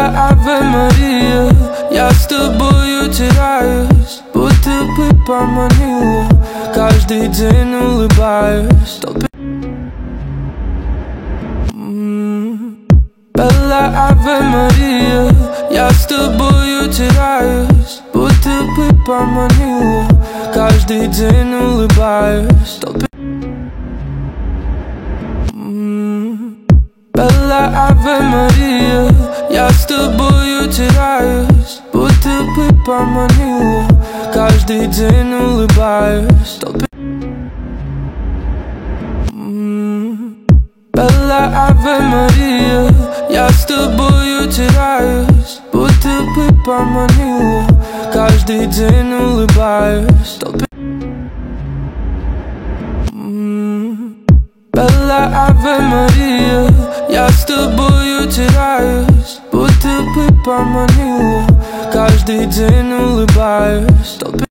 Белла Аве Мария, я с тобою теряюсь, будто бы поманила, каждый день улыбаюсь толпе. Белла Аве Мария, я с тобою теряюсь, будто бы поманила, каждый день улыбаюсь толпе. Белла Аве Мария, я с тобою теряюсь, будто бы поманила, каждый день улыбаюсь толпе. Белла Аве Мария, я с тобою теряюсь, будто бы поманила, каждый день улыбаюсь толпе. Белла Аве Мария, я с тобою теряюсь, будто бы поманила, каждый день улыбаюсь толпе.